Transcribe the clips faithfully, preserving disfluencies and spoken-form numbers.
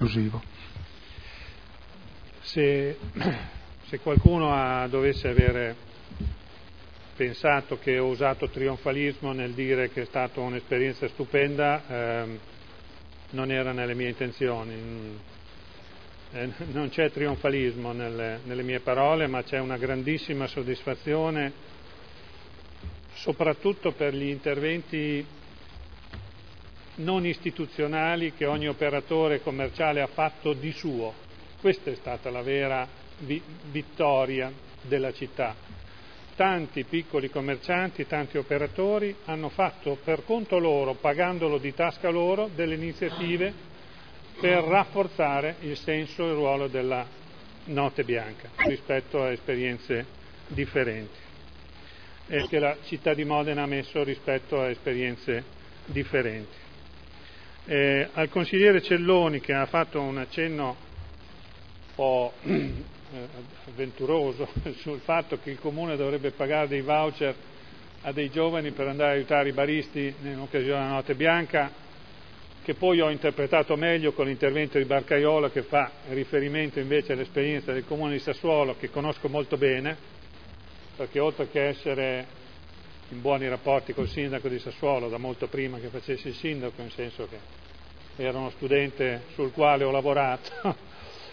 esclusivo. Se, se qualcuno ha, dovesse avere pensato che ho usato trionfalismo nel dire che è stata un'esperienza stupenda, ehm, non era nelle mie intenzioni. Eh, non c'è trionfalismo nelle, nelle mie parole, ma c'è una grandissima soddisfazione, soprattutto per gli interventi non istituzionali che ogni operatore commerciale ha fatto di suo. Questa è stata la vera vi- vittoria della città. Tanti piccoli commercianti, tanti operatori hanno fatto per conto loro, pagandolo di tasca loro, delle iniziative per rafforzare il senso e il ruolo della notte bianca rispetto a esperienze differenti, e che la città di Modena ha messo rispetto a esperienze differenti. Eh, al consigliere Celloni, che ha fatto un accenno un po' avventuroso sul fatto che il Comune dovrebbe pagare dei voucher a dei giovani per andare a aiutare i baristi in occasione della notte bianca, che poi ho interpretato meglio con l'intervento di Barcaiola, che fa riferimento invece all'esperienza del Comune di Sassuolo, che conosco molto bene, perché oltre che essere in buoni rapporti col sindaco di Sassuolo da molto prima che facessi il sindaco, nel senso che era uno studente sul quale ho lavorato,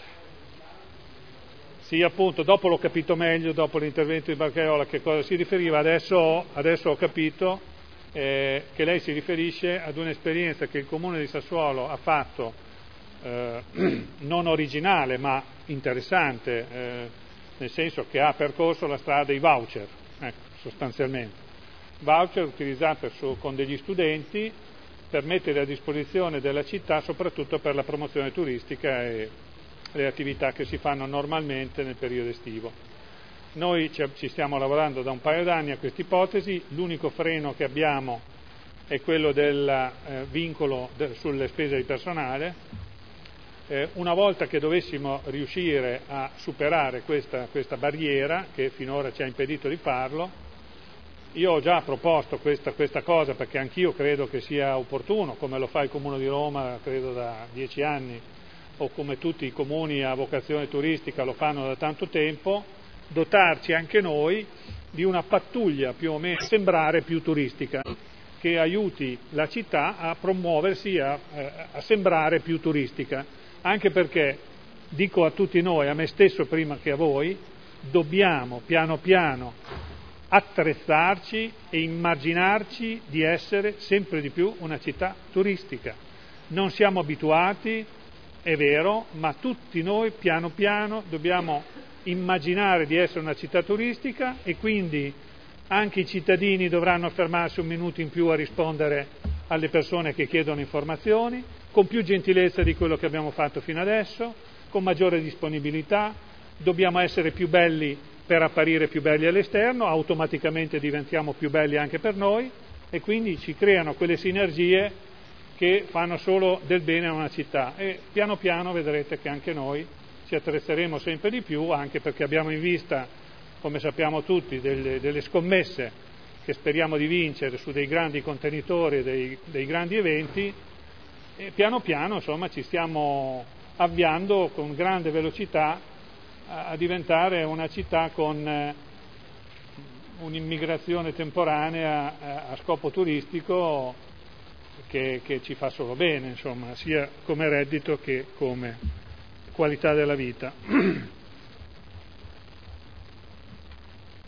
sì, appunto, dopo l'ho capito meglio, dopo l'intervento di Barcaiola, che cosa si riferiva. Adesso, adesso ho capito eh, che lei si riferisce ad un'esperienza che il Comune di Sassuolo ha fatto, eh, non originale ma interessante, eh, nel senso che ha percorso la strada dei voucher, ecco, sostanzialmente. Voucher utilizzati con degli studenti per mettere a disposizione della città, soprattutto per la promozione turistica e le attività che si fanno normalmente nel periodo estivo. Noi ci stiamo lavorando da un paio d'anni a questa ipotesi. L'unico freno che abbiamo è quello del eh, vincolo de, sulle spese di personale. Eh, una volta che dovessimo riuscire a superare questa, questa barriera, che finora ci ha impedito di farlo, io ho già proposto questa, questa cosa, perché anch'io credo che sia opportuno, come lo fa il Comune di Roma, credo da dieci anni, o come tutti i comuni a vocazione turistica lo fanno da tanto tempo, dotarci anche noi di una pattuglia più o meno a sembrare più turistica, che aiuti la città a promuoversi, a, a sembrare più turistica, anche perché, dico a tutti noi, a me stesso prima che a voi, dobbiamo piano piano attrezzarci e immaginarci di essere sempre di più una città turistica. Non siamo abituati, è vero, ma tutti noi piano piano dobbiamo immaginare di essere una città turistica, e quindi anche i cittadini dovranno fermarsi un minuto in più a rispondere alle persone che chiedono informazioni, con più gentilezza di quello che abbiamo fatto fino adesso, con maggiore disponibilità. Dobbiamo essere più belli per apparire più belli all'esterno, automaticamente diventiamo più belli anche per noi, e quindi ci creano quelle sinergie che fanno solo del bene a una città, e piano piano vedrete che anche noi ci attrezzeremo sempre di più, anche perché abbiamo in vista, come sappiamo tutti, delle, delle scommesse che speriamo di vincere su dei grandi contenitori, dei, dei grandi eventi, e piano piano insomma ci stiamo avviando con grande velocità a, a diventare una città con eh, un'immigrazione temporanea a, a scopo turistico, Che, che ci fa solo bene, insomma, sia come reddito che come qualità della vita.